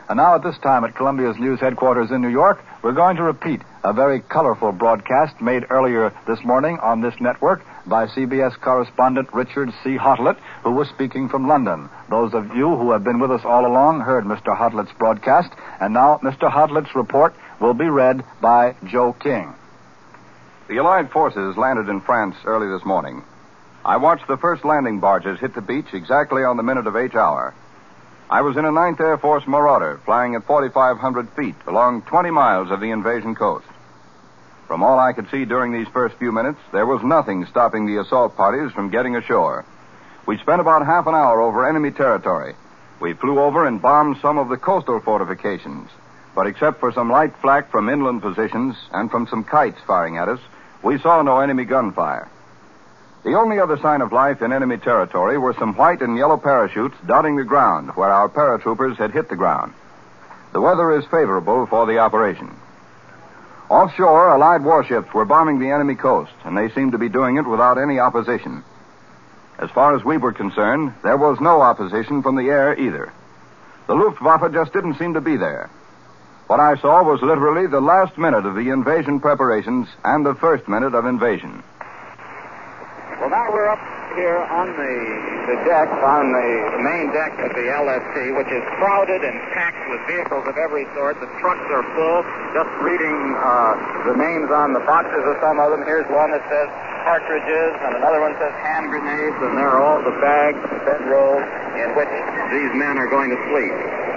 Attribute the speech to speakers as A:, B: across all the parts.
A: And now at this time at Columbia's news headquarters in New York, we're going to repeat a very colorful broadcast made earlier this morning on this network by CBS correspondent Richard C. Hotlet, who was speaking from London. Those of you who have been with us all along heard Mr. Hotlet's broadcast, and now Mr. Hotlet's report will be read by Joe King.
B: The Allied forces landed in France early this morning. I watched the first landing barges hit the beach exactly on the minute of H hour. I was in a 9th Air Force Marauder flying at 4,500 feet along 20 miles of the invasion coast. From all I could see during these first few minutes, there was nothing stopping the assault parties from getting ashore. We spent about half an hour over enemy territory. We flew over and bombed some of the coastal fortifications. But except for some light flak from inland positions and from some kites firing at us, we saw no enemy gunfire. The only other sign of life in enemy territory were some white and yellow parachutes dotting the ground where our paratroopers had hit the ground. The weather is favorable for the operation. Offshore, Allied warships were bombing the enemy coast, and they seemed to be doing it without any opposition. As far as we were concerned, there was no opposition from the air either. The Luftwaffe just didn't seem to be there. What I saw was literally the last minute of the invasion preparations and the first minute of invasion.
C: Well, now we're up here on the deck, on the main deck of the LST, which is crowded and packed with vehicles of every sort. The trucks are full. Just reading the names on the boxes of some of them. Here's one that says cartridges, and another one says hand grenades, and there are all the bags and bedrolls in which these men are going to sleep.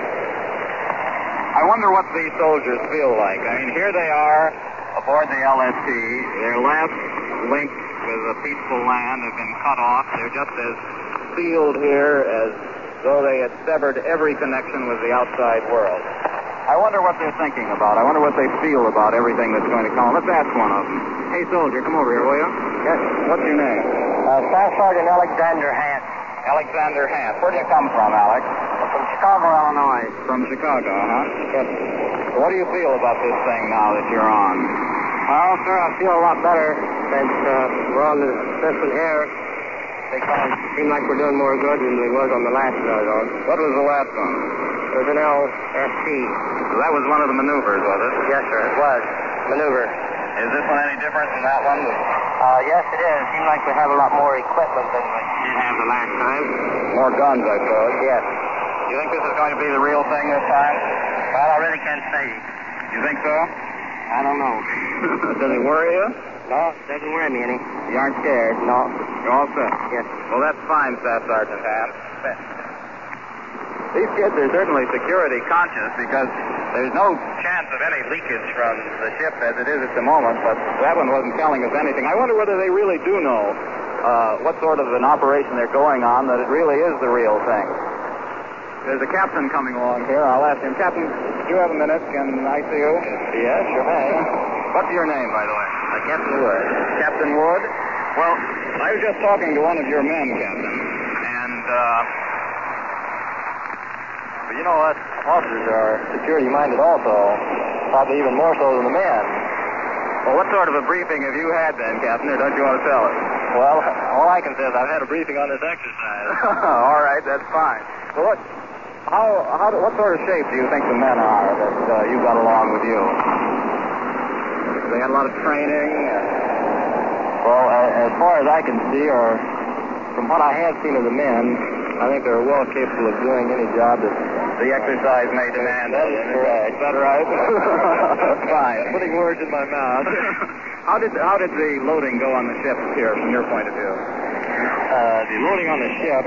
C: I wonder what these soldiers feel like. I mean, here they are aboard the LST. Their last link with a peaceful land have been cut off. They're just as sealed here as though they had severed every connection with the outside world. I wonder what they're thinking about. I wonder what they feel about everything that's going to come. Let's ask one of them. Hey, soldier, come over here, will you?
D: Yes.
C: What's your name?
D: Staff Sergeant Alexander Hant.
C: Alexander Hant. Where do you come from, Alex?
D: From Chicago, Illinois.
C: From Chicago, huh? Good. So what do you feel about this thing now that you're on?
D: Well, sir, I feel a lot better since we're on the distant air. They kind of seem like we're doing more good than we was on the last one I was on.
C: What was the last one?
D: It was an LST.
C: So that was one of the maneuvers, was it?
D: Yes, sir, it was. Maneuver.
C: Is this one any different than that one?
D: Yes, it is. It seems like we have a lot more equipment than we did have the last time.
C: More guns, I suppose.
D: Yes.
C: You think this is going to be the real thing this time?
D: Well, I really can't say.
C: You think so?
D: I don't know.
C: Does it worry you?
D: No, it doesn't worry me any.
C: You aren't scared?
D: No.
C: You're all set?
D: Yes.
C: Well, that's fine, Staff Sergeant Ham. These kids are certainly security conscious because there's no chance of any leakage from the ship as it is at the moment, but that one wasn't telling us anything. I wonder whether they really do know what sort of an operation they're going on, that it really is the real thing. There's a captain coming along here. I'll ask him. Captain, do you have a minute? Can I see you?
D: Yes, sure may.
C: What's your name, by the way?
D: Captain Wood.
C: Captain Wood? Well, I was just talking to one of your men, Captain, and, but you know what? Officers are security-minded also, probably even more so than the men. Well, what sort of a briefing have you had then, Captain, or don't you want to tell us?
D: Well, all I can say is I've had a briefing on this exercise.
C: All right, that's fine. Well, what sort of shape do you think the men are that you got along with you? They had a lot of training?
D: Well, as far as I can see, or from what I have seen of the men, I think they're well capable of doing any job that
C: the exercise may demand.
D: That is correct.
C: Is that right? Fine.
D: Putting words in my mouth.
C: How did the loading go on the ship here, from your point of view?
D: The loading on the ship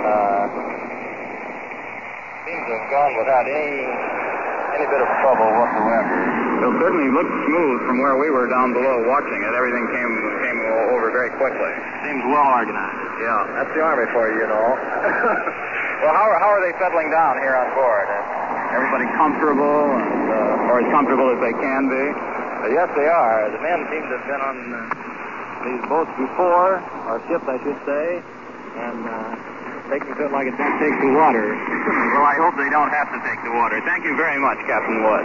D: seems to have gone without any bit of trouble whatsoever.
C: It certainly looked smooth from where we were down below watching it. Everything came over very quickly.
D: Seems well organized.
C: Yeah, that's the Army for you, you know. Well, how are they settling down here on board? Everybody comfortable, or as comfortable as they can be?
D: Yes, they are. The men seem to have been on these boats before, or ships, I should say, and taking to it like it don't take the water.
C: Well, I hope they don't have to take the water. Thank you very much, Captain Wood.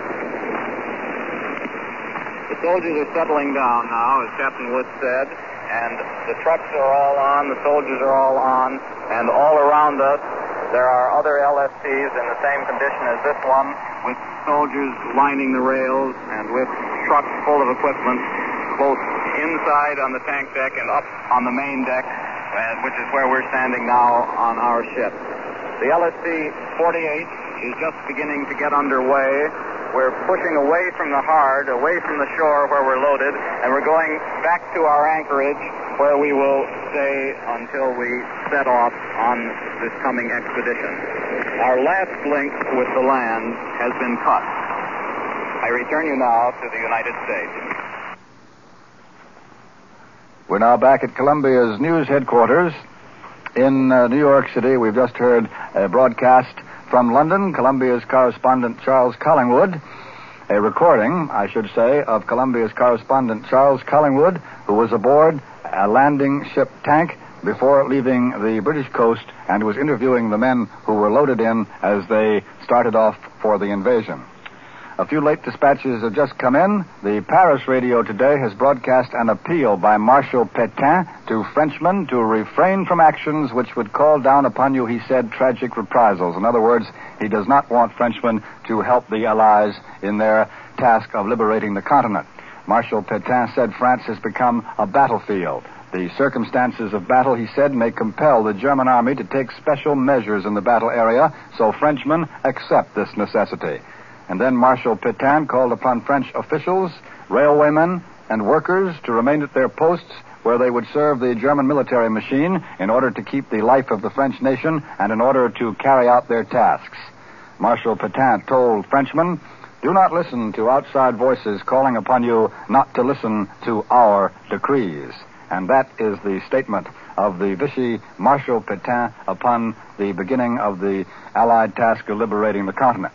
C: The soldiers are settling down now, as Captain Wood said, and the trucks are all on, the soldiers are all on, and all around us There are other LSTs in the same condition as this one, with soldiers lining the rails and with trucks full of equipment, both inside on the tank deck and up on the main deck, which is where we're standing now on our ship. The LST-48 is just beginning to get underway. We're pushing away from the hard, away from the shore where we're loaded, and we're going back to our anchorage where we will stay until we set off on this coming expedition. Our last link with the land has been cut. I return you now to the United States.
A: We're now back at Columbia's news headquarters in New York City. We've just heard a broadcast from London, Columbia's correspondent Charles Collingwood, a recording, I should say, of Columbia's correspondent Charles Collingwood, who was aboard a landing ship tank before leaving the British coast and was interviewing the men who were loaded in as they started off for the invasion. A few late dispatches have just come in. The Paris radio today has broadcast an appeal by Marshal Pétain to Frenchmen to refrain from actions which would call down upon you, he said, tragic reprisals. In other words, he does not want Frenchmen to help the Allies in their task of liberating the continent. Marshal Pétain said France has become a battlefield. The circumstances of battle, he said, may compel the German army to take special measures in the battle area, so Frenchmen accept this necessity. And then Marshal Pétain called upon French officials, railwaymen, and workers to remain at their posts where they would serve the German military machine in order to keep the life of the French nation and in order to carry out their tasks. Marshal Pétain told Frenchmen, do not listen to outside voices calling upon you not to listen to our decrees. And that is the statement of the Vichy Marshal Pétain upon the beginning of the Allied task of liberating the continent.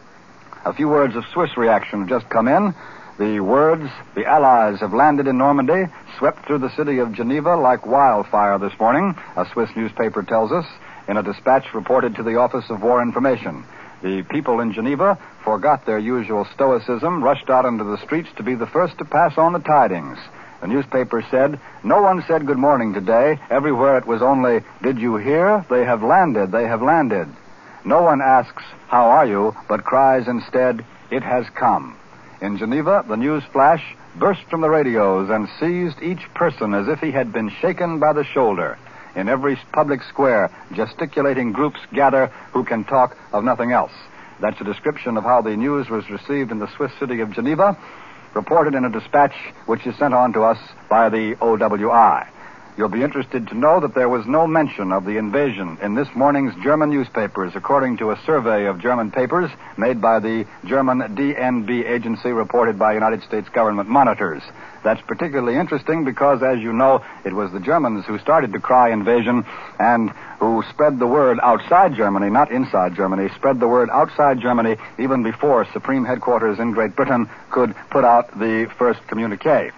A: A few words of Swiss reaction have just come in. The words, the Allies have landed in Normandy, swept through the city of Geneva like wildfire this morning, a Swiss newspaper tells us, in a dispatch reported to the Office of War Information. The people in Geneva forgot their usual stoicism, rushed out into the streets to be the first to pass on the tidings. The newspaper said, no one said good morning today. Everywhere it was only, did you hear? They have landed, they have landed. No one asks, how are you, but cries instead, it has come. In Geneva, the news flash burst from the radios and seized each person as if he had been shaken by the shoulder. In every public square, gesticulating groups gather who can talk of nothing else. That's a description of how the news was received in the Swiss city of Geneva, reported in a dispatch which is sent on to us by the OWI. You'll be interested to know that there was no mention of the invasion in this morning's German newspapers, according to a survey of German papers made by the German DNB agency reported by United States government monitors. That's particularly interesting because, as you know, it was the Germans who started to cry invasion and who spread the word outside Germany, not inside Germany, spread the word outside Germany even before Supreme Headquarters in Great Britain could put out the first communique.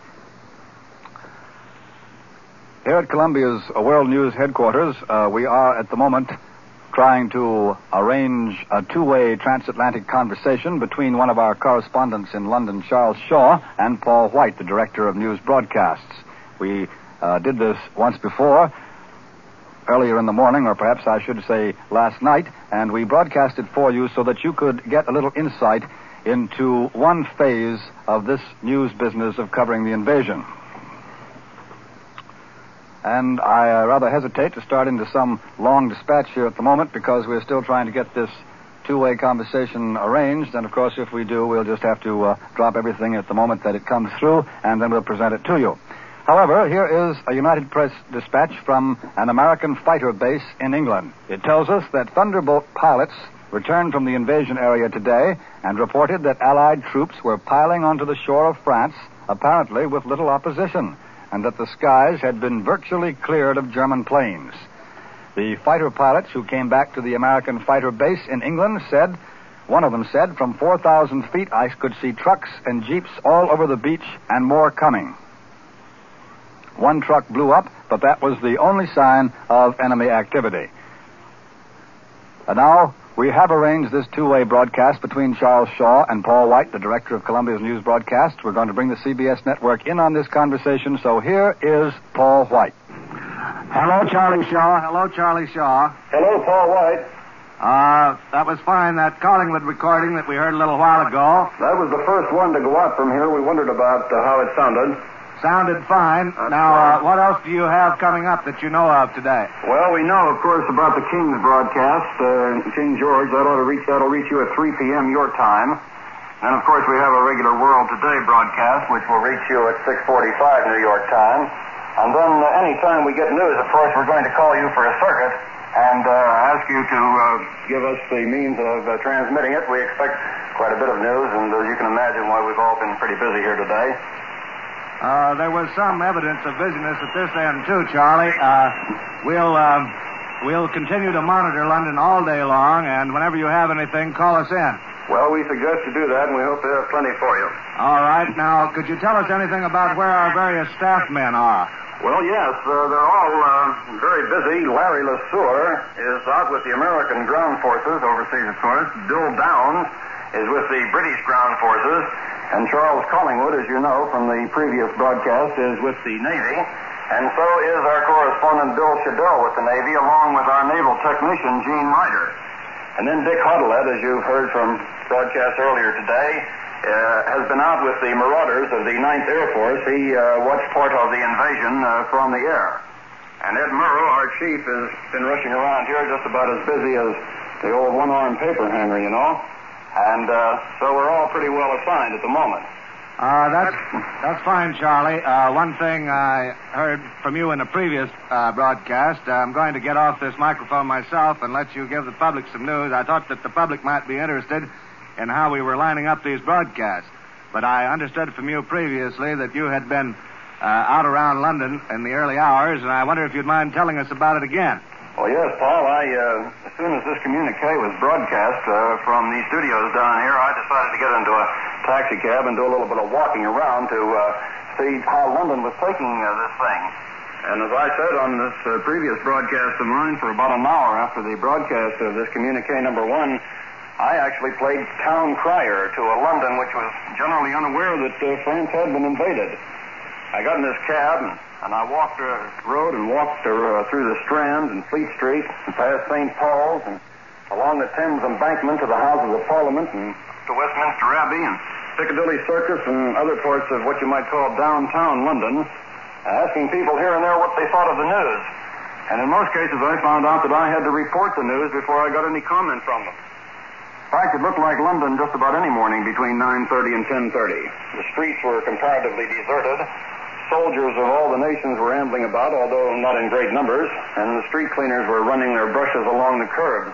A: Here at Columbia's World News headquarters, we are at the moment trying to arrange a two-way transatlantic conversation between one of our correspondents in London, Charles Shaw, and Paul White, the director of news broadcasts. We did this once before, earlier in the morning, or perhaps I should say last night, and we broadcast it for you so that you could get a little insight into one phase of this news business of covering the invasion. And I rather hesitate to start into some long dispatch here at the moment because we're still trying to get this two-way conversation arranged. And, of course, if we do, we'll just have to drop everything at the moment that it comes through, and then we'll present it to you. However, here is a United Press dispatch from an American fighter base in England. It tells us that Thunderbolt pilots returned from the invasion area today and reported that Allied troops were piling onto the shore of France, apparently with little opposition, and that the skies had been virtually cleared of German planes. The fighter pilots who came back to the American fighter base in England said, one of them said, from 4,000 feet I could see trucks and jeeps all over the beach and more coming. One truck blew up, but that was the only sign of enemy activity. And now we have arranged this two-way broadcast between Charles Shaw and Paul White, the director of Columbia's news broadcast. We're going to bring the CBS network in on this conversation, so here is Paul White. Hello, Charlie Shaw. Hello, Charlie Shaw.
E: Hello, Paul White.
A: That was fine, that Collingwood recording that we heard a little while ago.
E: That was the first one to go out from here. We wondered about how it sounded.
A: Sounded fine. Now, what else do you have coming up that you know of today?
E: Well, we know, of course, about the King's broadcast, King George. That'll reach you at 3 p.m. your time. And, of course, we have a regular World Today broadcast, which will reach you at 6:45 New York time. And then any time we get news, of course, we're going to call you for a circuit and ask you to give us the means of transmitting it. We expect quite a bit of news, and as you can imagine, why we've all been pretty busy here today.
A: There was some evidence of busyness at this end, too, Charlie. We'll continue to monitor London all day long, and whenever you have anything, call us in.
E: Well, we suggest you do that, and we hope to have plenty for you.
A: All right. Now, could you tell us anything about where our various staff men are?
E: Well, yes, they're all very busy. Larry LeSueur is out with the American ground forces, overseas, of course. Bill Downs is with the British ground forces. And Charles Collingwood, as you know from the previous broadcast, is with the Navy. And so is our correspondent Bill Shadell with the Navy, along with our naval technician, Gene Ryder. And then Dick Huddlett, as you've heard from broadcast earlier today, has been out with the Marauders of the 9th Air Force. He watched part of the invasion from the air. And Ed Murrow, our chief, has been rushing around here just about as busy as the old one-armed paper hanger, you know. And so we're all pretty well assigned at the moment.
A: That's fine, Charlie. One thing I heard from you in the previous broadcast, I'm going to get off this microphone myself and let you give the public some news. I thought that the public might be interested in how we were lining up these broadcasts. But I understood from you previously that you had been out around London in the early hours, and I wonder if you'd mind telling us about it again.
E: Well, yes, Paul. As soon as this communique was broadcast from the studios down here, I decided to get into a taxi cab and do a little bit of walking around to see how London was taking this thing. And as I said on this previous broadcast of mine, for about an hour after the broadcast of this communique number 1, I actually played town crier to a London which was generally unaware that France had been invaded. I got in this cab and I walked the road and walked through the Strand and Fleet Street and past St. Paul's and along the Thames Embankment to the Houses of Parliament and to Westminster Abbey and Piccadilly Circus and other parts of what you might call downtown London, asking people here and there what they thought of the news. And in most cases I found out that I had to report the news before I got any comment from them. In fact, it looked like London just about any morning between 9:30 and 10:30. The streets were comparatively deserted. Soldiers of all the nations were ambling about, although not in great numbers, and the street cleaners were running their brushes along the curbs.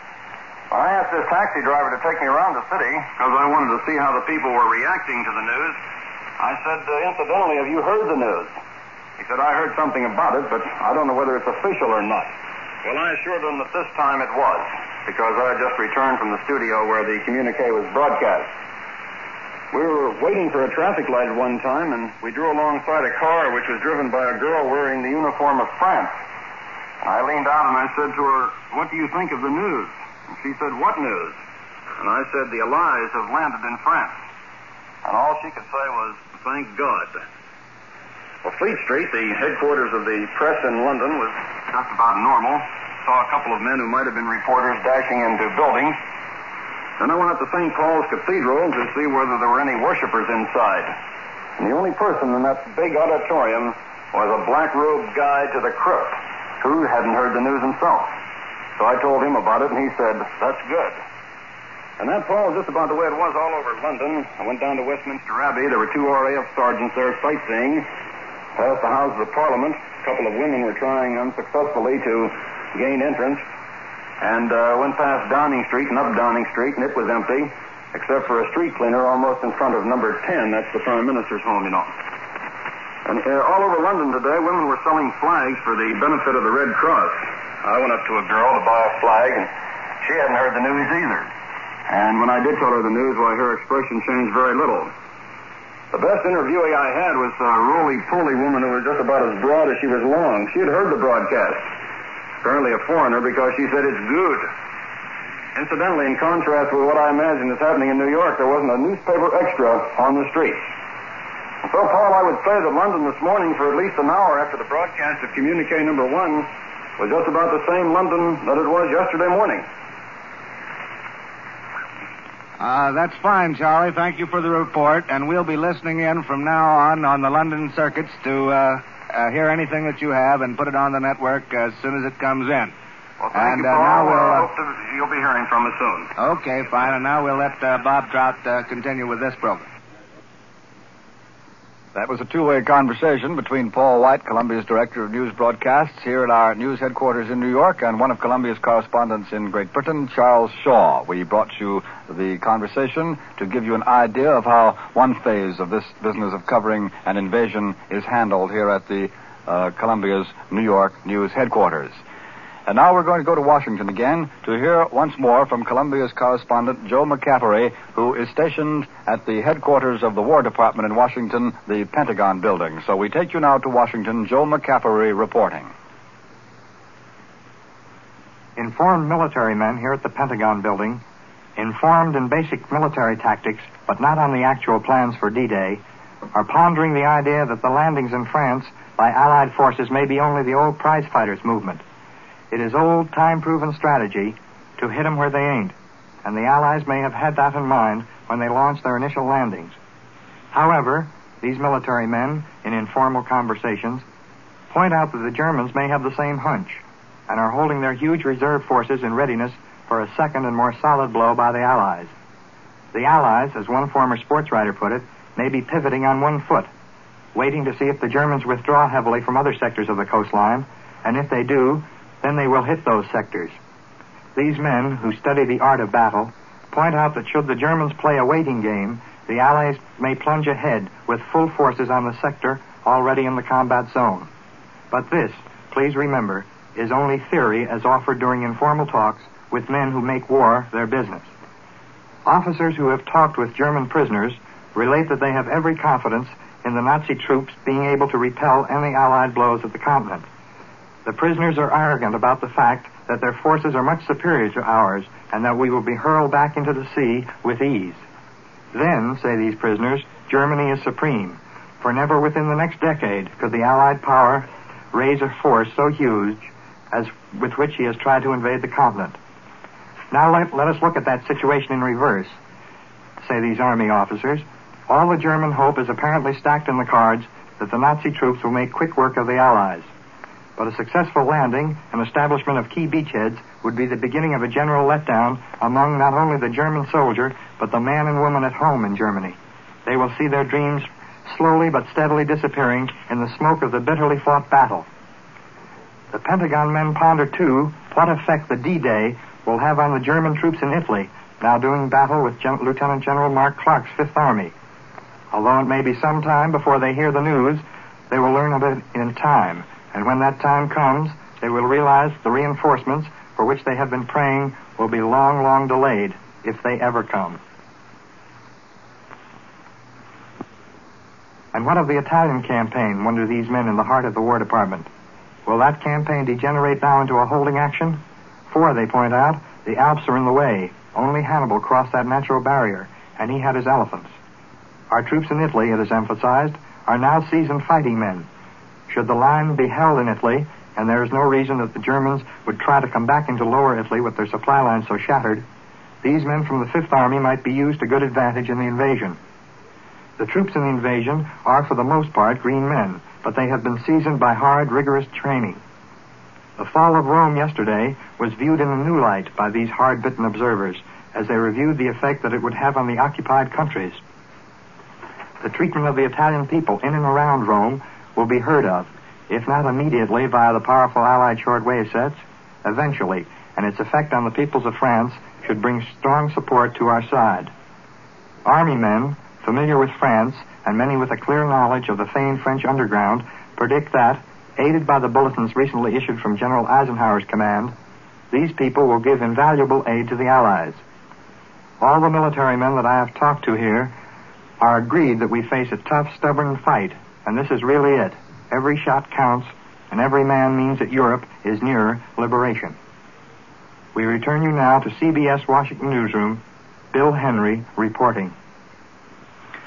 E: I asked this taxi driver to take me around the city because I wanted to see how the people were reacting to the news. I said, incidentally, have you heard the news? He said, I heard something about it, but I don't know whether it's official or not. Well, I assured him that this time it was, because I had just returned from the studio where the communique was broadcast. We were waiting for a traffic light at one time, and we drew alongside a car which was driven by a girl wearing the uniform of France. I leaned out and I said to her, what do you think of the news? And she said, what news? And I said, the Allies have landed in France. And all she could say was, thank God. Well, Fleet Street, the headquarters of the press in London, was just about normal. Saw a couple of men who might have been reporters dashing into buildings. Then I went up to St. Paul's Cathedral to see whether there were any worshipers inside. And the only person in that big auditorium was a black-robed guide to the crypt who hadn't heard the news himself. So I told him about it, and he said, that's good. And that, Paul, is just about the way it was all over London. I went down to Westminster Abbey. There were 2 RAF sergeants there sightseeing. Past the Houses of Parliament, a couple of women were trying unsuccessfully to gain entrance. And went past Downing Street and up Downing Street, and it was empty, except for a street cleaner almost in front of number 10. That's the Prime Minister's home, you know. And all over London today, women were selling flags for the benefit of the Red Cross. I went up to a girl to buy a flag, and she hadn't heard the news either. And when I did tell her the news, why, her expression changed very little. The best interviewee I had was a roly-poly woman who was just about as broad as she was long. She had heard the broadcast. Apparently a foreigner, because she said it's good. Incidentally, in contrast with what I imagine is happening in New York, there wasn't a newspaper extra on the streets. So, Paul, I would say that London this morning, for at least an hour after the broadcast of Communique number 1, was just about the same London that it was yesterday morning.
F: That's fine, Charlie. Thank you for the report, and we'll be listening in from now on the London circuits to hear anything that you have and put it on the network as soon as it comes in.
E: Well, thank you, Paul. I hope you'll be hearing from us soon.
F: Okay, fine, and now we'll let Bob Trout continue with this program.
A: That was a two-way conversation between Paul White, Columbia's Director of News Broadcasts, here at our news headquarters in New York, and one of Columbia's correspondents in Great Britain, Charles Shaw. We brought you the conversation to give you an idea of how one phase of this business of covering an invasion is handled here at the Columbia's New York news headquarters. And now we're going to go to Washington again to hear once more from Columbia's correspondent, Joe McCaffery, who is stationed at the headquarters of the War Department in Washington, the Pentagon Building. So we take you now to Washington, Joe McCaffery reporting.
G: Informed military men here at the Pentagon Building, informed in basic military tactics, but not on the actual plans for D-Day, are pondering the idea that the landings in France by Allied forces may be only the old prize fighters movement. It is old, time-proven strategy to hit them where they ain't, and the Allies may have had that in mind when they launched their initial landings. However, these military men, in informal conversations, point out that the Germans may have the same hunch and are holding their huge reserve forces in readiness for a second and more solid blow by the Allies. The Allies, as one former sports writer put it, may be pivoting on one foot, waiting to see if the Germans withdraw heavily from other sectors of the coastline, and if they do, then they will hit those sectors. These men, who study the art of battle, point out that should the Germans play a waiting game, the Allies may plunge ahead with full forces on the sector already in the combat zone. But this, please remember, is only theory as offered during informal talks with men who make war their business. Officers who have talked with German prisoners relate that they have every confidence in the Nazi troops being able to repel any Allied blows at the continent. The prisoners are arrogant about the fact that their forces are much superior to ours and that we will be hurled back into the sea with ease. Then, say these prisoners, Germany is supreme, for never within the next decade could the Allied power raise a force so huge as with which he has tried to invade the continent. Now let us look at that situation in reverse, say these army officers. All the German hope is apparently stacked in the cards that the Nazi troops will make quick work of the Allies. But a successful landing and establishment of key beachheads would be the beginning of a general letdown among not only the German soldier, but the man and woman at home in Germany. They will see their dreams slowly but steadily disappearing in the smoke of the bitterly fought battle. The Pentagon men ponder, too, what effect the D-Day will have on the German troops in Italy, now doing battle with Lieutenant General Mark Clark's Fifth Army. Although it may be some time before they hear the news, they will learn of it in time. And when that time comes, they will realize the reinforcements for which they have been praying will be long, long delayed, if they ever come. And what of the Italian campaign, wonder these men in the heart of the War Department? Will that campaign degenerate now into a holding action? For, they point out, the Alps are in the way. Only Hannibal crossed that natural barrier, and he had his elephants. Our troops in Italy, it is emphasized, are now seasoned fighting men. Should the line be held in Italy, and there is no reason that the Germans would try to come back into Lower Italy with their supply lines so shattered, these men from the Fifth Army might be used to good advantage in the invasion. The troops in the invasion are, for the most part, green men, but they have been seasoned by hard, rigorous training. The fall of Rome yesterday was viewed in a new light by these hard-bitten observers as they reviewed the effect that it would have on the occupied countries. The treatment of the Italian people in and around Rome will be heard of, if not immediately via the powerful Allied shortwave sets, eventually, and its effect on the peoples of France should bring strong support to our side. Army men, familiar with France, and many with a clear knowledge of the famed French underground, predict that, aided by the bulletins recently issued from General Eisenhower's command, these people will give invaluable aid to the Allies. All the military men that I have talked to here are agreed that we face a tough, stubborn fight, and this is really it. Every shot counts, and every man means that Europe is nearer liberation. We return you now to CBS Washington Newsroom, Bill Henry reporting.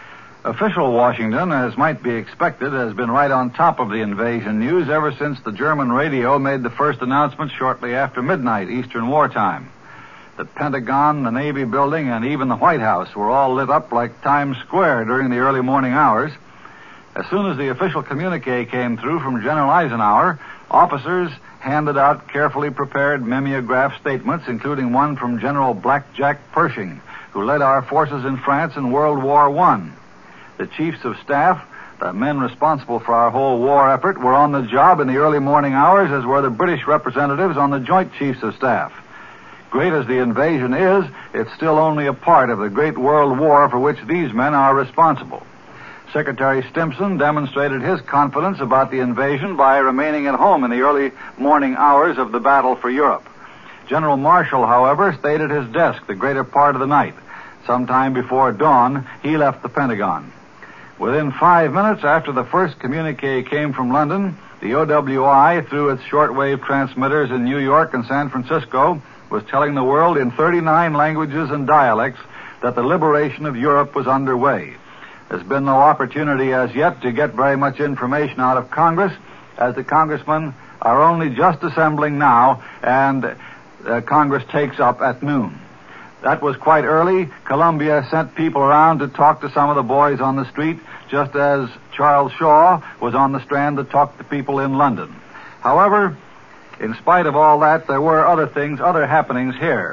A: Official Washington, as might be expected, has been right on top of the invasion news ever since the German radio made the first announcement shortly after midnight, Eastern wartime. The Pentagon, the Navy building, and even the White House were all lit up like Times Square during the early morning hours. As soon as the official communique came through from General Eisenhower, officers handed out carefully prepared mimeograph statements, including one from General Blackjack Pershing, who led our forces in France in World War I. The chiefs of staff, the men responsible for our whole war effort, were on the job in the early morning hours, as were the British representatives on the Joint Chiefs of Staff. Great as the invasion is, it's still only a part of the great world war for which these men are responsible. Secretary Stimson demonstrated his confidence about the invasion by remaining at home in the early morning hours of the battle for Europe. General Marshall, however, stayed at his desk the greater part of the night. Sometime before dawn, he left the Pentagon. Within 5 minutes after the first communique came from London, the OWI, through its shortwave transmitters in New York and San Francisco, was telling the world in 39 languages and dialects that the liberation of Europe was underway. There's been no opportunity as yet to get very much information out of Congress, as the congressmen are only just assembling now, and Congress takes up at noon. That was quite early. Columbia sent people around to talk to some of the boys on the street, just as Charles Shaw was on the Strand to talk to people in London. However, in spite of all that, there were other happenings here.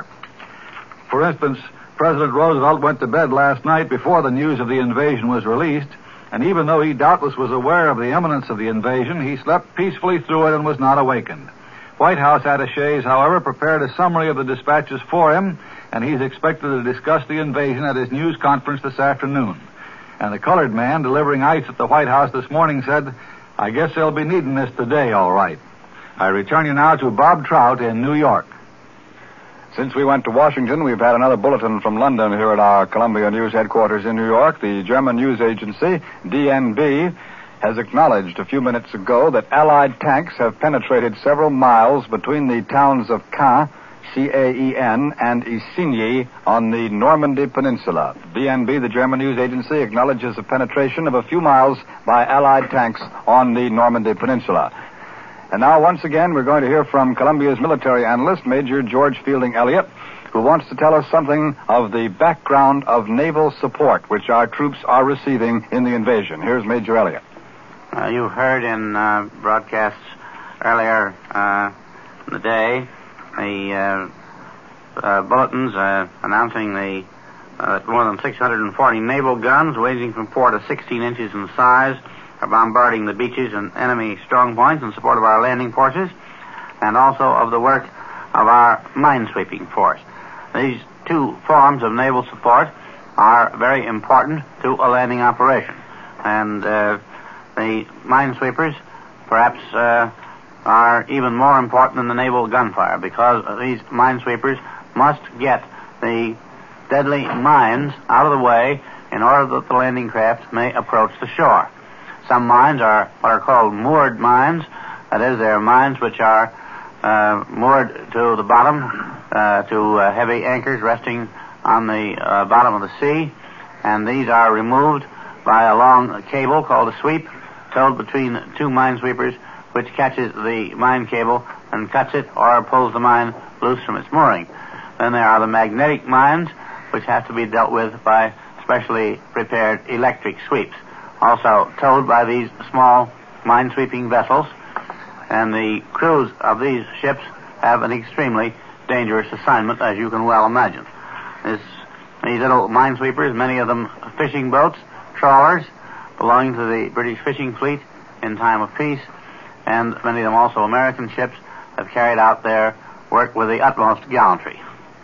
A: For instance, President Roosevelt went to bed last night before the news of the invasion was released, and even though he doubtless was aware of the imminence of the invasion, he slept peacefully through it and was not awakened. White House attachés, however, prepared a summary of the dispatches for him, and he's expected to discuss the invasion at his news conference this afternoon. And the colored man delivering ice at the White House this morning said, "I guess they'll be needing this today, all right." I return you now to Bob Trout in New York.
B: Since we went to Washington, we've had another bulletin from London here at our Columbia News headquarters in New York. The German news agency, DNB, has acknowledged a few minutes ago that Allied tanks have penetrated several miles between the towns of Caen, C-A-E-N, and Isigny on the Normandy Peninsula. DNB, the German news agency, acknowledges a penetration of a few miles by Allied tanks on the Normandy Peninsula. And now, once again, we're going to hear from Columbia's military analyst, Major George Fielding Elliott, who wants to tell us something of the background of naval support which our troops are receiving in the invasion. Here's Major Elliott.
H: You heard in broadcasts earlier in the day the bulletins announcing that more than 640 naval guns, ranging from 4 to 16 inches in size, are bombarding the beaches and enemy strong points in support of our landing forces, and also of the work of our minesweeping force. These two forms of naval support are very important to a landing operation, and the minesweepers perhaps are even more important than the naval gunfire, because these minesweepers must get the deadly mines out of the way in order that the landing craft may approach the shore. Some mines are what are called moored mines. That is, they're mines which are moored to the bottom, to heavy anchors resting on the bottom of the sea, and these are removed by a long cable called a sweep, towed between two minesweepers, which catches the mine cable and cuts it or pulls the mine loose from its mooring. Then there are the magnetic mines, which have to be dealt with by specially prepared electric sweeps, also towed by these small minesweeping vessels, and the crews of these ships have an extremely dangerous assignment, as you can well imagine. These little minesweepers, many of them fishing boats, trawlers, belonging to the British fishing fleet in time of peace, and many of them also American ships, have carried out their work with the utmost gallantry.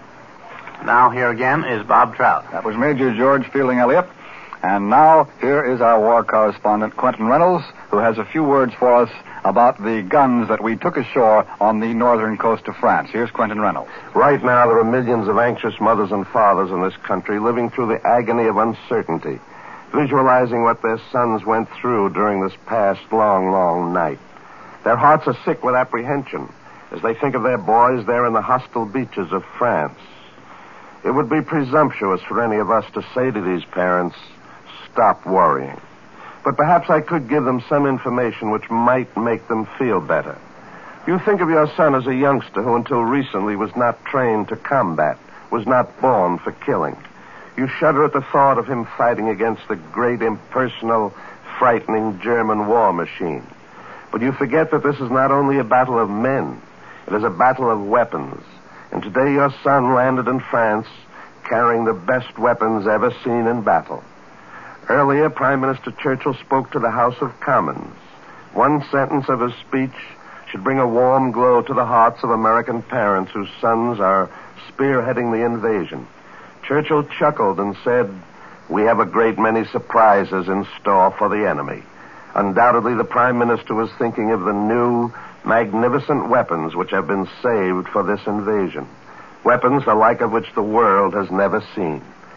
H: Now here again is Bob Trout.
B: That was Major George Fielding Elliott. And now, here is our war correspondent, Quentin Reynolds, who has a few words for us about the guns that we took ashore on the northern coast of France. Here's Quentin Reynolds.
I: Right now, there are millions of anxious mothers and fathers in this country living through the agony of uncertainty, visualizing what their sons went through during this past long, long night. Their hearts are sick with apprehension as they think of their boys there in the hostile beaches of France. It would be presumptuous for any of us to say to these parents, stop worrying. But perhaps I could give them some information which might make them feel better. You think of your son as a youngster who until recently was not trained to combat, was not born for killing. You shudder at the thought of him fighting against the great, impersonal, frightening German war machine. But you forget that this is not only a battle of men, it is a battle of weapons. And today your son landed in France carrying the best weapons ever seen in battle. Earlier, Prime Minister Churchill spoke to the House of Commons. One sentence of his speech should bring a warm glow to the hearts of American parents whose sons are spearheading the invasion. Churchill chuckled and said, "We have a great many surprises in store for the enemy." Undoubtedly, the Prime Minister was thinking of the new, magnificent weapons which have been saved for this invasion. Weapons the like of which the world has never seen.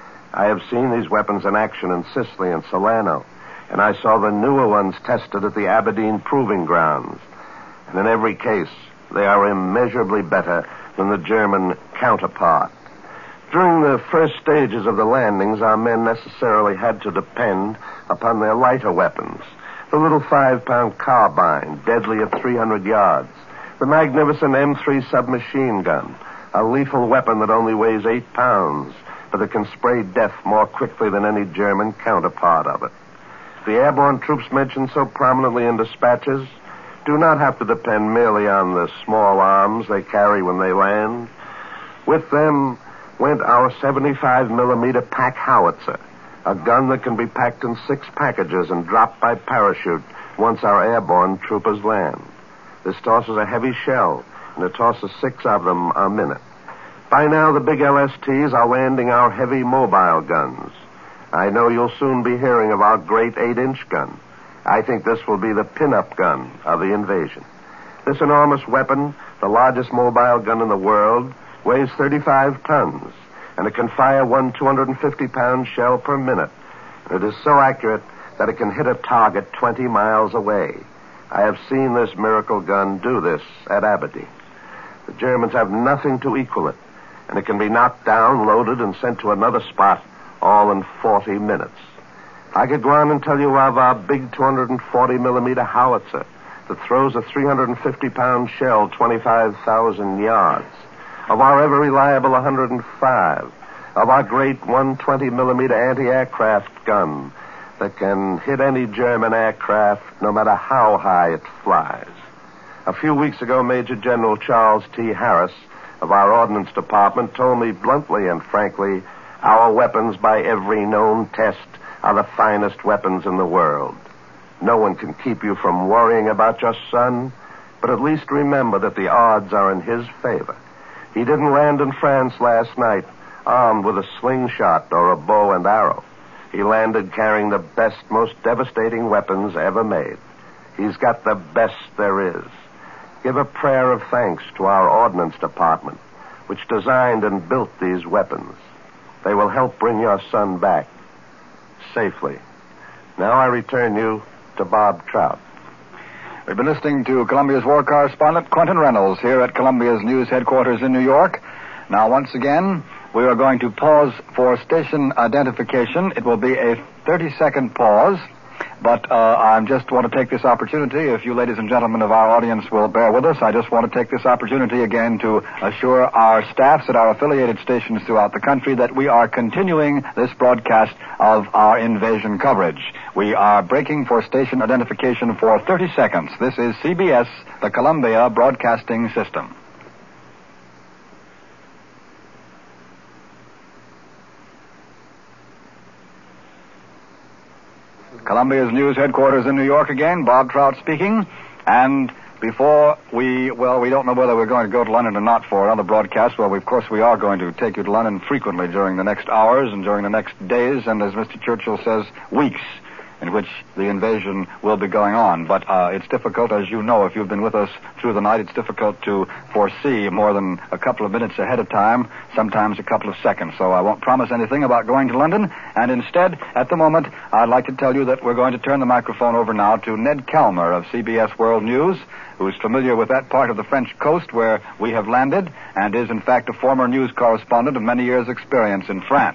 I: I have seen these weapons in action in Sicily and Salerno, and I saw the newer ones tested at the Aberdeen Proving Grounds. And in every case, they are immeasurably better than the German counterpart. During the first stages of the landings, our men necessarily had to depend upon their lighter weapons. The little 5-pound carbine, deadly at 300 yards. The magnificent M3 submachine gun, a lethal weapon that only weighs 8 pounds, but that can spray death more quickly than any German counterpart of it. The airborne troops mentioned so prominently in dispatches do not have to depend merely on the small arms they carry when they land. With them went our 75-millimeter pack howitzer, a gun that can be packed in 6 packages and dropped by parachute once our airborne troopers land. This tosses a heavy shell, and it tosses 6 of them a minute. By now, the big LSTs are landing our heavy mobile guns. I know you'll soon be hearing of our great 8-inch gun. I think this will be the pin-up gun of the invasion. This enormous weapon, the largest mobile gun in the world, weighs 35 tons, and it can fire one 250-pound shell per minute. And it is so accurate that it can hit a target 20 miles away. I have seen this miracle gun do this at Aberdeen. The Germans have nothing to equal it, and it can be knocked down, loaded, and sent to another spot all in 40 minutes. I could go on and tell you of our big 240-millimeter howitzer that throws a 350-pound shell 25,000 yards, of our ever-reliable 105, of our great 120-millimeter anti-aircraft gun that can hit any German aircraft no matter how high it flies. A few weeks ago, Major General Charles T. Harris of our Ordnance Department told me bluntly and frankly, our weapons by every known test are the finest weapons in the world. No one can keep you from worrying about your son, but at least remember that the odds are in his favor. He didn't land in France last night armed with a slingshot or a bow and arrow. He landed carrying the best, most devastating weapons ever made. He's got the best there is. Give a prayer of thanks to our Ordnance Department, which designed and built these weapons. They will help bring your son back safely. Now I return you to Bob Trout.
A: We've been listening to Columbia's war correspondent, Quentin Reynolds, here at Columbia's news headquarters in New York. Now, once again, we are going to pause for station identification. It will be a 30-second pause, but I just want to take this opportunity, if you ladies and gentlemen of our audience will bear with us, I just want to take this opportunity again to assure our staffs at our affiliated stations throughout the country that we are continuing this broadcast of our invasion coverage. We are breaking for station identification for 30 seconds. This is CBS, the Columbia Broadcasting System. Columbia's news headquarters in New York again. Bob Trout speaking. And before we don't know whether we're going to go to London or not for another broadcast. Well, of course, we are going to take you to London frequently during the next hours and during the next days, and as Mr. Churchill says, weeks, in which the invasion will be going on. But it's difficult, as you know, if you've been with us through the night, it's difficult to foresee more than a couple of minutes ahead of time, sometimes a couple of seconds. So I won't promise anything about going to London, and instead, at the moment, I'd like to tell you that we're going to turn the microphone over now to Ned Calmer of CBS World News, who is familiar with that part of the French coast where we have landed, and is, in fact, a former news correspondent of many years' experience in France.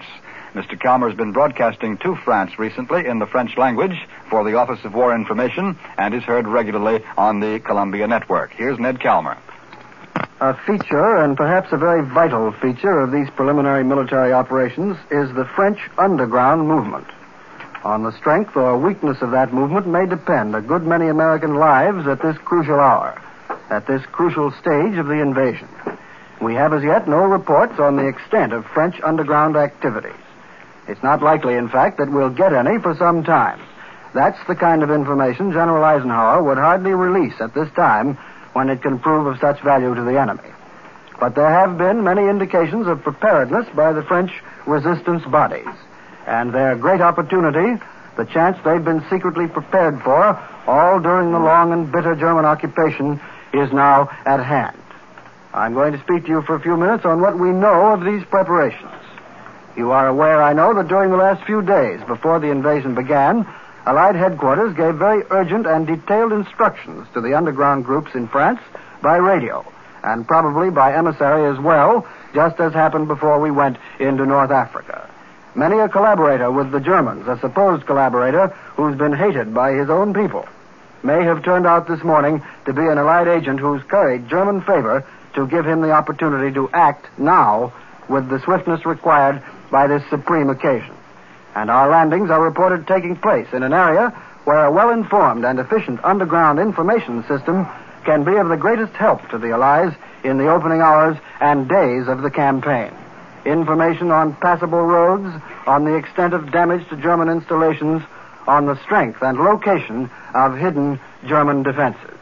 A: Mr. Calmer has been broadcasting to France recently in the French language for the Office of War Information and is heard regularly on the Columbia Network. Here's Ned Calmer.
J: A feature, and perhaps a very vital feature, of these preliminary military operations is the French underground movement. On the strength or weakness of that movement may depend a good many American lives at this crucial hour, at this crucial stage of the invasion. We have as yet no reports on the extent of French underground activities. It's not likely, in fact, that we'll get any for some time. That's the kind of information General Eisenhower would hardly release at this time when it can prove of such value to the enemy. But there have been many indications of preparedness by the French resistance bodies. And their great opportunity, the chance they've been secretly prepared for all during the long and bitter German occupation, is now at hand. I'm going to speak to you for a few minutes on what we know of these preparations. You are aware, I know, that during the last few days before the invasion began, Allied headquarters gave very urgent and detailed instructions to the underground groups in France by radio, and probably by emissary as well, just as happened before we went into North Africa. Many a collaborator with the Germans, a supposed collaborator who's been hated by his own people, may have turned out this morning to be an Allied agent who's curried German favor to give him the opportunity to act now with the swiftness required by this supreme occasion. And our landings are reported taking place in an area where a well-informed and efficient underground information system can be of the greatest help to the Allies in the opening hours and days of the campaign. Information on passable roads, on the extent of damage to German installations, on the strength and location of hidden German defenses.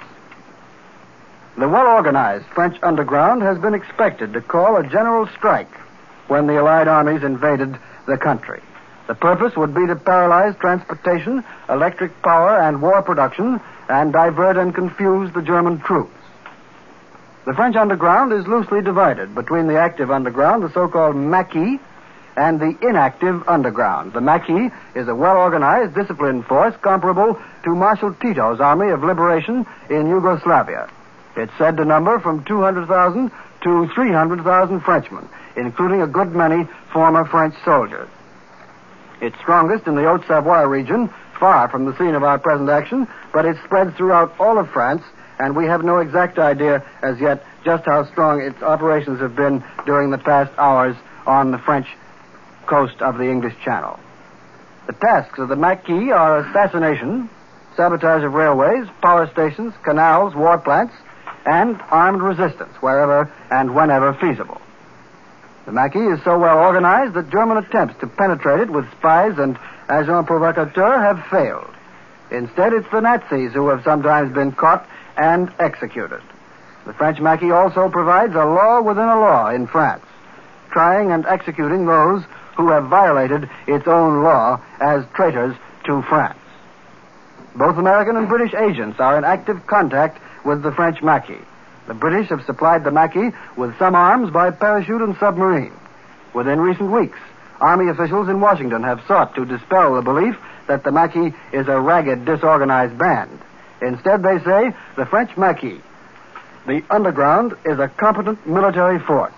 J: The well-organized French underground has been expected to call a general strike when the Allied armies invaded the country. The purpose would be to paralyze transportation, electric power, and war production, and divert and confuse the German troops. The French underground is loosely divided between the active underground, the so-called Maquis, and the inactive underground. The Maquis is a well-organized, disciplined force comparable to Marshal Tito's Army of Liberation in Yugoslavia. It's said to number from 200,000 to 300,000 Frenchmen, including a good many former French soldiers. It's strongest in the Haute-Savoie region, far from the scene of our present action, but it's spread throughout all of France, and we have no exact idea as yet just how strong its operations have been during the past hours on the French coast of the English Channel. The tasks of the Maquis are assassination, sabotage of railways, power stations, canals, war plants, and armed resistance wherever and whenever feasible. The Maquis is so well organized that German attempts to penetrate it with spies and agents provocateurs have failed. Instead, it's the Nazis who have sometimes been caught and executed. The French Maquis also provides a law within a law in France, trying and executing those who have violated its own law as traitors to France. Both American and British agents are in active contact with the French Maquis. The British have supplied the Maquis with some arms by parachute and submarine. Within recent weeks, Army officials in Washington have sought to dispel the belief that the Maquis is a ragged, disorganized band. Instead, they say, the French Maquis, the underground, is a competent military force.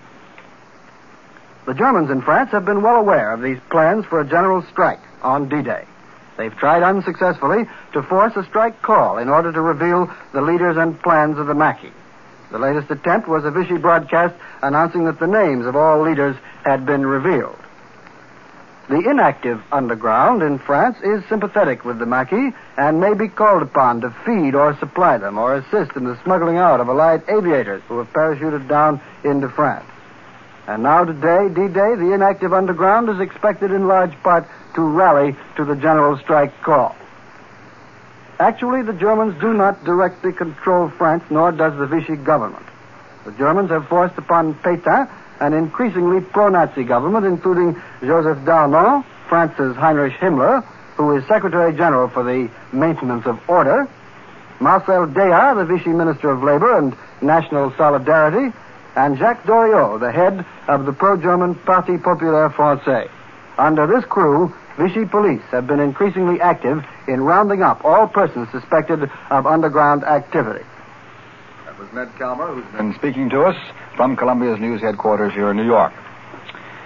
J: The Germans in France have been well aware of these plans for a general strike on D-Day. They've tried unsuccessfully to force a strike call in order to reveal the leaders and plans of the Maquis. The latest attempt was a Vichy broadcast announcing that the names of all leaders had been revealed. The inactive underground in France is sympathetic with the Maquis and may be called upon to feed or supply them or assist in the smuggling out of Allied aviators who have parachuted down into France. And now today, D-Day, the inactive underground is expected in large part to rally to the general strike call. Actually, the Germans do not directly control France, nor does the Vichy government. The Germans have forced upon Pétain an increasingly pro-Nazi government, including Joseph Darlan, France's Heinrich Himmler, who is Secretary General for the Maintenance of Order, Marcel Déat, the Vichy Minister of Labor and National Solidarity, and Jacques Doriot, the head of the pro-German Parti Populaire Français. Under this crew, Vichy police have been increasingly active in rounding up all persons suspected of underground activity.
A: That was Ned Calmer, who's been speaking to us from Columbia's news headquarters here in New York.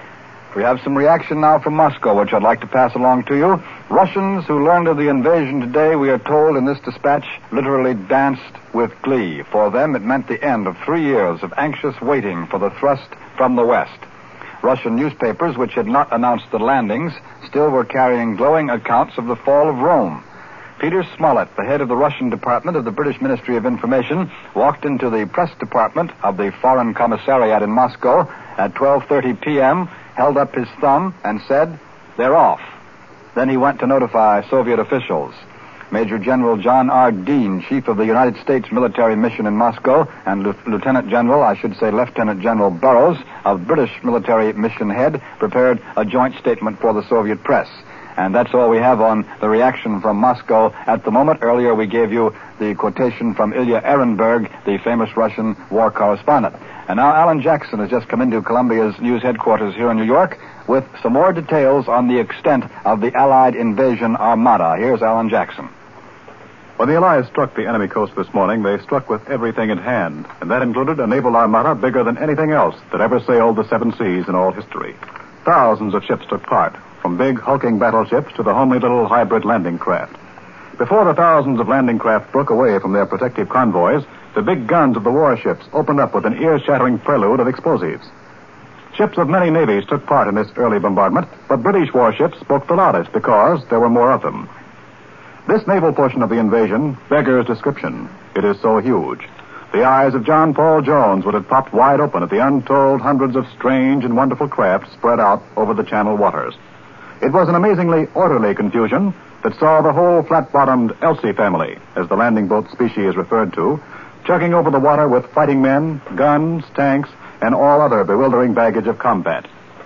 A: We have some reaction now from Moscow, which I'd like to pass along to you. Russians who learned of the invasion today, we are told in this dispatch, literally danced with glee. For them, it meant the end of 3 years of anxious waiting for the thrust from the West. Russian newspapers, which had not announced the landings, still were carrying glowing accounts of the fall of Rome. Peter Smollett, the head of the Russian department of the British Ministry of Information, walked into the press department of the Foreign Commissariat in Moscow at 12:30 p.m., held up his thumb, and said, "They're off." Then he went to notify Soviet officials. Major General John R. Dean, chief of the United States military mission in Moscow, and Lieutenant General Burroughs, of British military mission head, prepared a joint statement for the Soviet press. And that's all we have on the reaction from Moscow at the moment. Earlier we gave you the quotation from Ilya Ehrenberg, the famous Russian war correspondent. And now Alan Jackson has just come into Columbia's news headquarters here in New York with some more details on the extent of the Allied invasion armada. Here's Alan Jackson.
K: When the Allies struck the enemy coast this morning, they struck with everything in hand, and that included a naval armada bigger than anything else that ever sailed the seven seas in all history. Thousands of ships took part, from big hulking battleships to the homely little hybrid landing craft. Before the thousands of landing craft broke away from their protective convoys, the big guns of the warships opened up with an ear-shattering prelude of explosives. Ships of many navies took part in this early bombardment, but British warships spoke the loudest because there were more of them. This naval portion of the invasion beggars description. It is so huge. The eyes of John Paul Jones would have popped wide open at the untold hundreds of strange and wonderful craft spread out over the Channel waters. It was an amazingly orderly confusion that saw the whole flat-bottomed Elsie family, as the landing boat species is referred to, chugging over the water with fighting men, guns, tanks, and all other bewildering baggage of combat.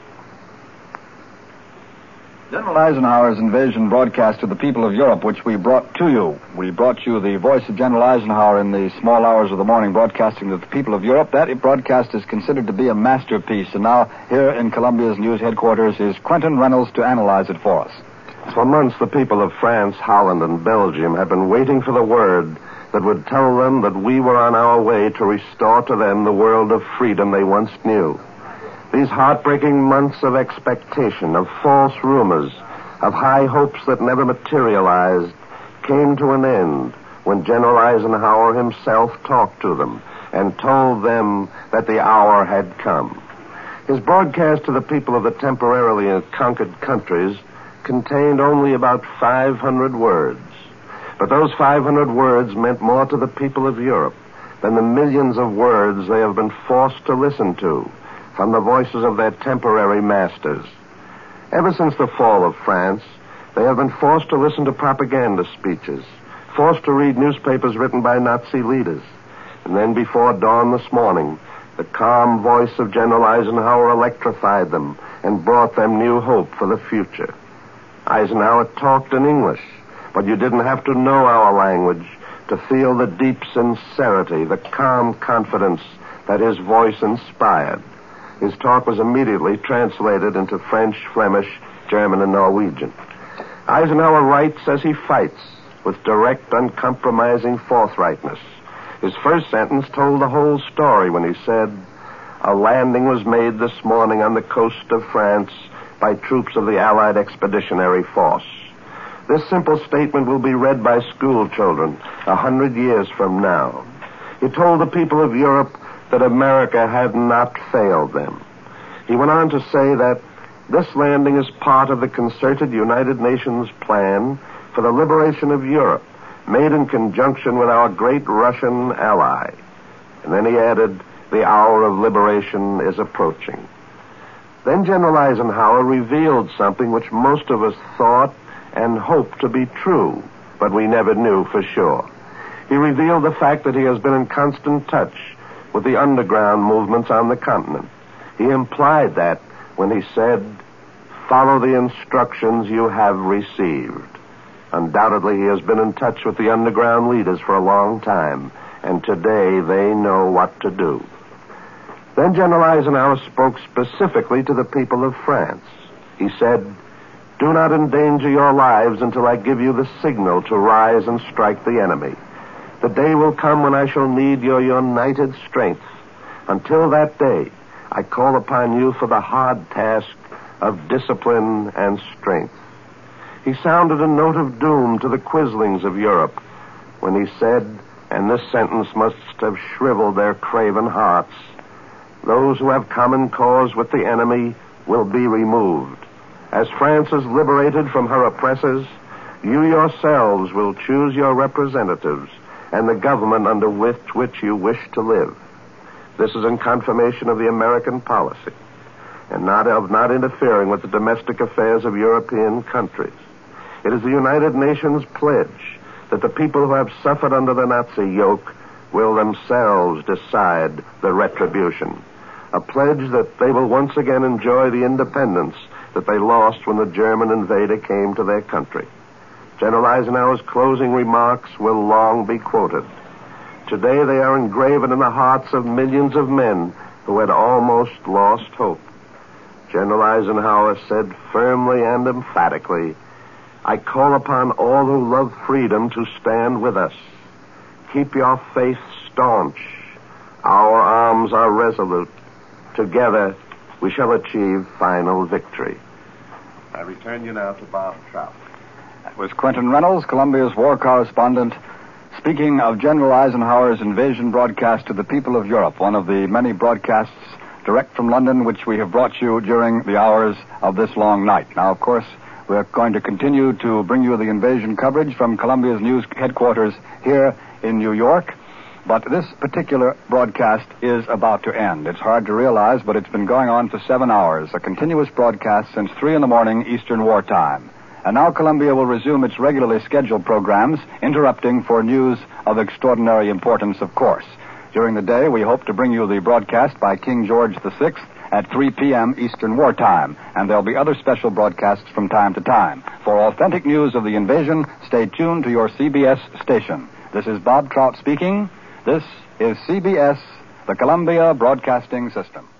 A: General Eisenhower's invasion broadcast to the people of Europe, which we brought to you. We brought you the voice of General Eisenhower in the small hours of the morning, broadcasting to the people of Europe. That broadcast is considered to be a masterpiece, and now here in Columbia's news headquarters is Quentin Reynolds to analyze it for us.
I: For months, the people of France, Holland, and Belgium have been waiting for the word that would tell them that we were on our way to restore to them the world of freedom they once knew. These heartbreaking months of expectation, of false rumors, of high hopes that never materialized, came to an end when General Eisenhower himself talked to them and told them that the hour had come. His broadcast to the people of the temporarily conquered countries contained only about 500 words. But those 500 words meant more to the people of Europe than the millions of words they have been forced to listen to from the voices of their temporary masters. Ever since the fall of France, they have been forced to listen to propaganda speeches, forced to read newspapers written by Nazi leaders. And then before dawn this morning, the calm voice of General Eisenhower electrified them and brought them new hope for the future. Eisenhower talked in English, but you didn't have to know our language to feel the deep sincerity, the calm confidence that his voice inspired. His talk was immediately translated into French, Flemish, German, and Norwegian. Eisenhower writes as he fights, with direct, uncompromising forthrightness. His first sentence told the whole story when he said, "A landing was made this morning on the coast of France by troops of the Allied Expeditionary Force." This simple statement will be read by school children 100 years from now. He told the people of Europe that America had not failed them. He went on to say that this landing is part of the concerted United Nations plan for the liberation of Europe, made in conjunction with our great Russian ally. And then he added, the hour of liberation is approaching. Then General Eisenhower revealed something which most of us thought and hoped to be true, but we never knew for sure. He revealed the fact that he has been in constant touch with the underground movements on the continent. He implied that when he said, "Follow the instructions you have received." Undoubtedly, he has been in touch with the underground leaders for a long time, and today they know what to do. Then General Eisenhower spoke specifically to the people of France. He said, "Do not endanger your lives until I give you the signal to rise and strike the enemy. The day will come when I shall need your united strength. Until that day, I call upon you for the hard task of discipline and strength. He sounded a note of doom to the quislings of Europe when he said, and this sentence must have shriveled their craven hearts, "Those who have common cause with the enemy will be removed. As France is liberated from her oppressors, you yourselves will choose your representatives and the government under which you wish to live." This is in confirmation of the American policy and not interfering with the domestic affairs of European countries. It is the United Nations pledge that the people who have suffered under the Nazi yoke will themselves decide the retribution. A pledge that they will once again enjoy the independence that they lost when the German invader came to their country. General Eisenhower's closing remarks will long be quoted. Today they are engraven in the hearts of millions of men who had almost lost hope. General Eisenhower said firmly and emphatically, "I call upon all who love freedom to stand with us. Keep your faith staunch. Our arms are resolute. Together we shall achieve final victory." I return you now to Bob Trout.
A: That was Quentin Reynolds, Columbia's war correspondent, speaking of General Eisenhower's invasion broadcast to the people of Europe, one of the many broadcasts direct from London which we have brought you during the hours of this long night. Now, of course, we're going to continue to bring you the invasion coverage from Columbia's news headquarters here in New York, but this particular broadcast is about to end. It's hard to realize, but it's been going on for 7 hours, a continuous broadcast since 3 in the morning Eastern Wartime. And now Columbia will resume its regularly scheduled programs, interrupting for news of extraordinary importance, of course. During the day, we hope to bring you the broadcast by King George VI at 3 p.m. Eastern Wartime, and there'll be other special broadcasts from time to time. For authentic news of the invasion, stay tuned to your CBS station. This is Bob Trout speaking. This is CBS, the Columbia Broadcasting System.